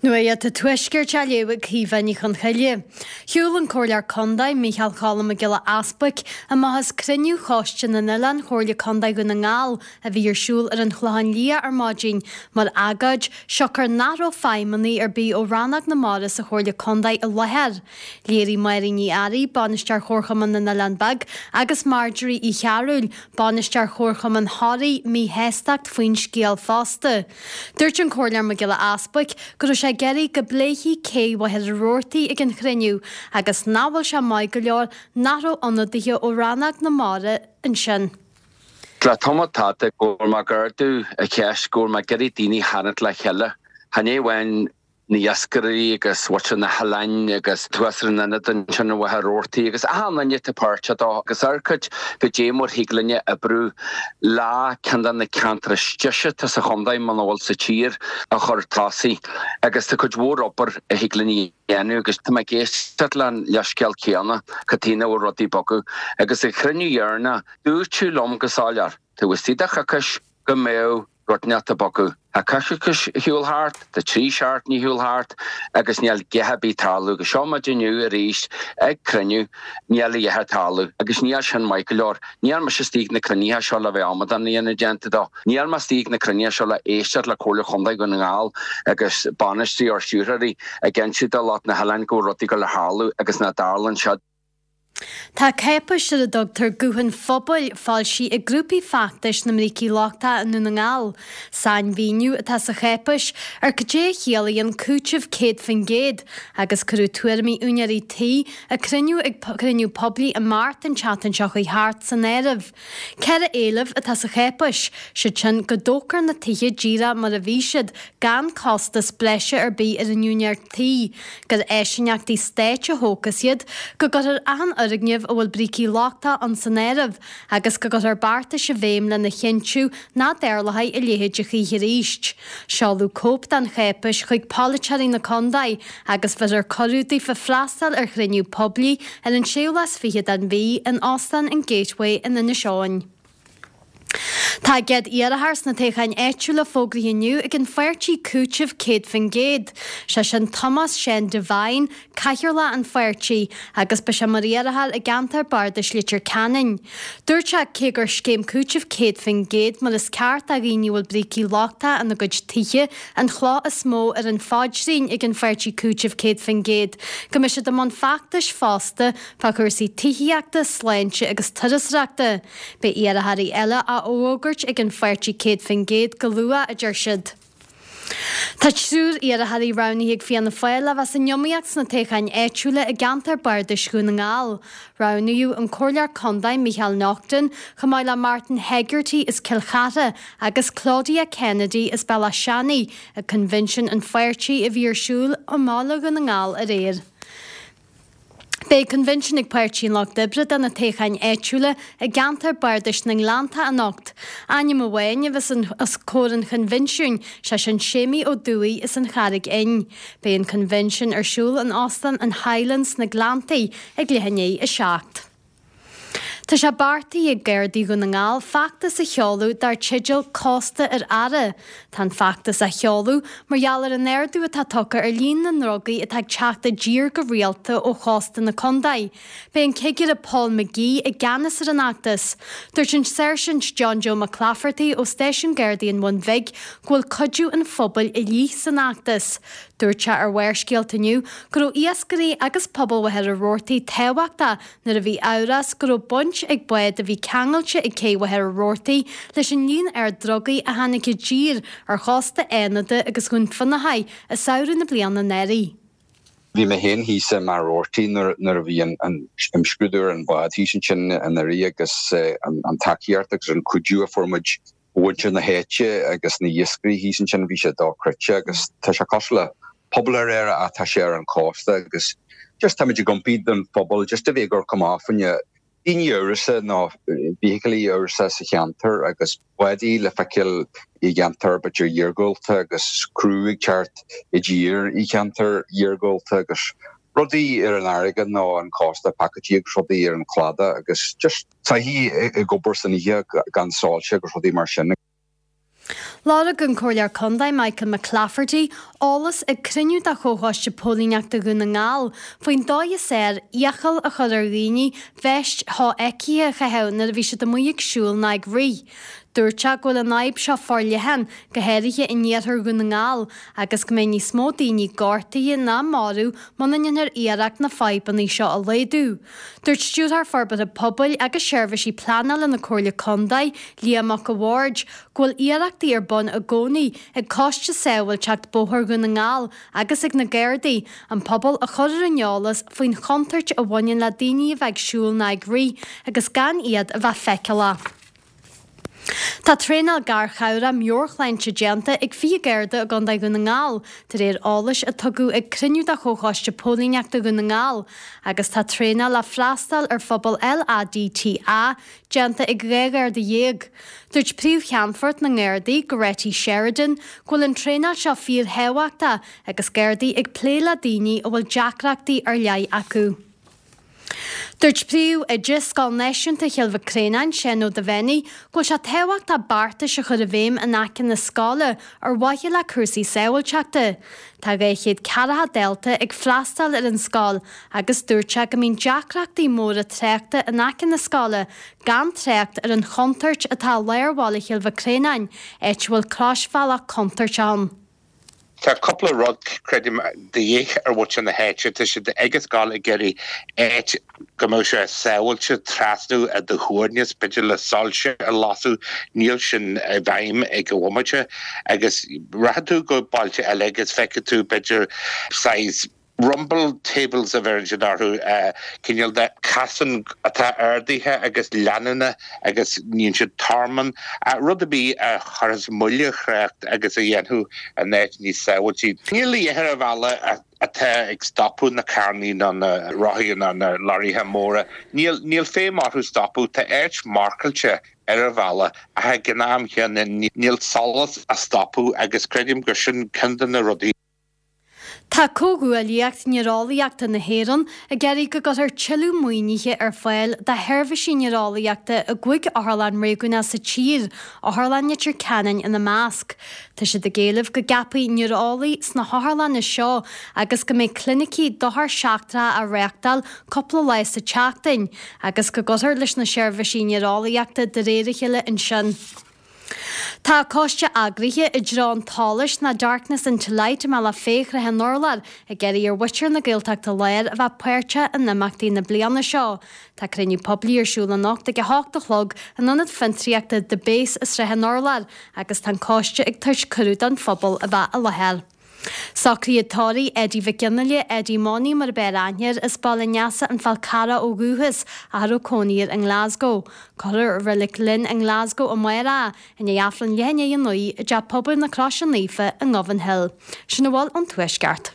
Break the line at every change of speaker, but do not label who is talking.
Nua te tuisgur te lewe cífaní chun chaile. Hiúlan cóir condaid Michael Colm a gila aspac a mahas criniú chostin na nilan chóirle condaid go na ngáil a bhí siúl ar an chláin lia ar mádín mar agad seocar náró faimaní ar bí ó rannach na maras a chóirle condaid a leher. Léirí mairí ní airí banistear chórchaman na nilan bag agus Marjorie I chearúil banistear chórchaman hárí mí hestacht faoin scéal fásta. Dúirt an cóirlear me gila aspac gur sé geri go bléhí cé wahead roirtaí ag an chruinniú agus nábhail se maith go leor náró anadaithe ó rannach na mara an sin.
Tla tomatáte góir má gardú a cheis góir má geri daoine hanat le cheile. Hané bhain na iascarí agus watcha na halain agus tuasar na an sin wathe roirtaí agus ahananne te páirte dá agus arcad go démór higlanne a brú lá candan na cantra stiise tas a chondaid manol sa tír a chur tásaí agus tá chud mhór opar a higlaní dhéanú agus tá mai géisteat lean leasceal céanna catína ó rodí bogu agus a chruinniú dhearna dúirtú lom go sáilear tá bhuistí de chacas go méo rotneata bogu. A cashicus hiúlhart, the tree shart ní hiúlhart, agus níal gehabí talú, go seomad inniu a ríist ag cruniú níal iethe talú, agus níal sin Michaelor, níal mas stíg na cruníthe seo le bheith amad an íana agenta dá. Níal mas stíg na cruníthe seo le éisteat le cóla chundaid go na ngáil, agus banistí or siúraí a gensiú a lot na halain go rotí go le hálú, agus na darlan siad.
Tá cépa siad a dogtar guhan fphobal fáil si a grúpi factis na mrící láchta in na ngáil. Sain víniu a tá sa chépas ar go dé chéalaíon cútibh céad fan géad agus curú tuairmí únearí tí a cruniú ag cruniú poblí a mart an chatan seach í hart san éirih. Ceir a éileh a tá sa chépas si sin go dócar na tithe díra mar a bhísiad gan costas bleise ar bí ar an únear tí, gur éisineachtaí stéite hócasiad go gur an arigneamh a bhfuil brící láchta an san éirih agus go gur barta se bhéim le na chintiú ná déirlathaid i léhéide chuí ríist. Seálú cóp den chépas chuig pálatearí na condaid agus bheit ar corútaí fa freastal ar chruinniú poblí ar an séolas fiche den bhí an Austin an Gateway in na seáin. Tá ged iarthars na téchain éitiú le fógraíniu ag an feirtí cútibh céad fan géad. Se sin Thomas Shane Devine caiir le an feirtí agus be se mar iarthar a gantar bardas litir canin. Dúirte cé gur scéim cútibh céad fan géad mar is ceart a ghiniúil brící láchta an na gud tithe an chlá a smó ar an fáidrín ag an feirtí cútibh céad fan géad. Go me se do man factas fásta pa chuirsaí tithiíachta sléinte agus turasreachta. Be iartharí eile a ógurt ag an feirtí céad fan géad go lua a dúirsiad. Tá siúr ar a haí ranaí ag fianna fáile bheits an neomíocht na téchain éitiúla a gantar bardas go na ngáil. Ranaíú an cóirlear condaid Michael Naughton, Chamáile Martin Hegarty is Kilchata agus Claudia Kennedy is Bella Shani, a convention an feirtí a bhíor siúl ó mála go na ngáil a réir. Bé convention ag páirtín lech dibre den na téchain éitiúla a gantar bardas na Nglánta a nocht. Aine mo bhain a bheits as córan convention se sin sémi ó dúí is an charig in. Bé an convention ar siúl an Austin an Highlands na Glántaí ag lehanné a seacht. Tá sé bartaí ag gairdí go na ngáil factas a cheolú dar tidil costa ar ara. Tá factas a cheolú margheallar an airdú atá tucha ar líon na nrogaí atá teachta dír go rialta ó chosta na condaid. Bé an céigear a Paul McGee a ganas ar an actas. Dúirt sin Sergeant John Joe McClafferty ó Station Guardian one vig ghfuil codú an phobal i lí san actas. Dúirte ar bhaircéaltaniu gur ó iascarí agus pobal wahead a roirtaí téhachta nar a bhí áras gur ó bunt ag buid a bhí ceangailte ag cé wahead a roirtaí leis an líon ar drogaí a hanig go dír ar chásta éanada agus gon fannahaid a saoire na bliana neirí.
Vi me hen híse mar roirtaí nar a bhí an imscrúdúir an bád hí sin an neirí agus an takeíart agus an cúdú a formid bhainte na héite agus na iascarí hí sin bhí sé dá crite agus tá se cosla poblar a tá sé ar an costa agus just táid gompíd an pobl just a bhé gur come áfanne Dín eurasa ná bíchalí eurasa sa cheantar agus buí le feiciil I cheantar bet ar dheargóilta agus cruúig teart I ddír I cheantar dheargóilta agus rudí ar an airige ná an costa pacatí agus rudí ar an chlada agus just tá hí I gobar san ihe gan sáilte agus rudí mar sinna.
Lára gon cóirlear condaid Michael McClafferty álas ag criniú a chóháiste pólíneachta go na ngáil, faoin dói séir iachal a chud ar riine bheist há eici a chahenar a bhí se do muíag siúil na ag rí. Dúirte go le naib seo forlehan go héirithe inéar go na ngáil agus go mé ní smó daoine gátaí na marú man inar iarach na feibannaí seo a léadú. Dúirt stúthar forbad a pobail agus seirbhísí planal na cóirla condaid Liamach Award ghfuil iarachtaí ar bun a gcónaí ag cáiste saoil teacht bóthir go na ngáil agus ag na Gairdaí an pobal a chuir an neolalas faoin chontairt a bhain le daoine a bheith siúil na ag rí agus gan iad a bheith feiceala. Tá trénal gar chawra mjorchleintse genta ag fi geirde a gandai go na ngáil, tar ális a tugu ag criniú a chócháiste pólíneachta go na ngáil, agus tá trénal le freastal ar phobal LADTA genta ag réir de dhéag. Dúirt príomh cheanfort na Gairdaí Goretti Sheridan ghfuil an trénal seo fíor hehaachta agus Gairdaí ag pléile daoine ó bhfuil deacreachtaí ar leith acu. Dúirt príú I dtí scal náisiúnta cheilbh Crénain sin ó de bhennaí ghfuil se tehacht a barta se chud a bhéim in aicean na scála ar waithe le cuasaí saoilteachta. Tá chéad cearatha delta ag freastal ar an scáil agus dúirte go mbíonn deacreachtaí móra tréachta in aicean na scála gan tréacht ar an chontairt atá léirhála cheilbh Crénain éit bhfuil crásfáil a chontairt an.
Tá couple of rod credim de ar wat an na héitse te se de agus gal geri éit gomose saoilse trasú a de hoornies bidle le salse a lasú níl sin bhaim ag go womache agus raú go balte agus feketú bidger size rumble tables a virginarhu cinil de casan atá ardíthe agus leanana agus níon se tarman rudabí a charas mulle chreacht agus a dhéanú a net ní saoiltí. Níl dhéar a bhela atá ag stopú na carní an roiíon an larithe móra. Níl fé marthú stopú tá éirt marcailte ar a bhela a ha gnáam chean níl salas a stopú agus credim gur sin cindan na rudí.
Tá cógu a líocht nearálaíachta na héan a geirí go gur tiilú muoinithe ar fáil de herbhísí nearálaíachta a gcuig áthlan réúna sa tír áthlannetir canan ina másc. Tá si de géalamh go gapaí nearálaí sna háthlan na seo agus go méid clinicí dothar seachtra a réachtal coppla leis sa teachtain agus go gotar leis na seirbhísí nearálaíachta de réiricheile in sin. Tá cáiste agrithe I drán tális na Darkness into Light me le féchre hen Norlar a geirí ar witir na ggéilteachta léir a bheith puirte in namachtaí na bliana seo. Tá criniú poblí arsúla nacht ag háachta chlog an anad fintriachta de bés is re hen Norlar agus tá cáiste ag tuis curú an phobal a bheith a lehéir. Sacríatáí Eddie Viginnaile Eddie Money mar beráinir is ballinneasa an falcara ó gúhas a Harocóníir in Glasgow. Coir rilik linn in Glasgow ó mairá in éaflan léine an nuí a de poblin na Cross an Lífa in Ngobhan Hill. Sin bhil an tuisceart.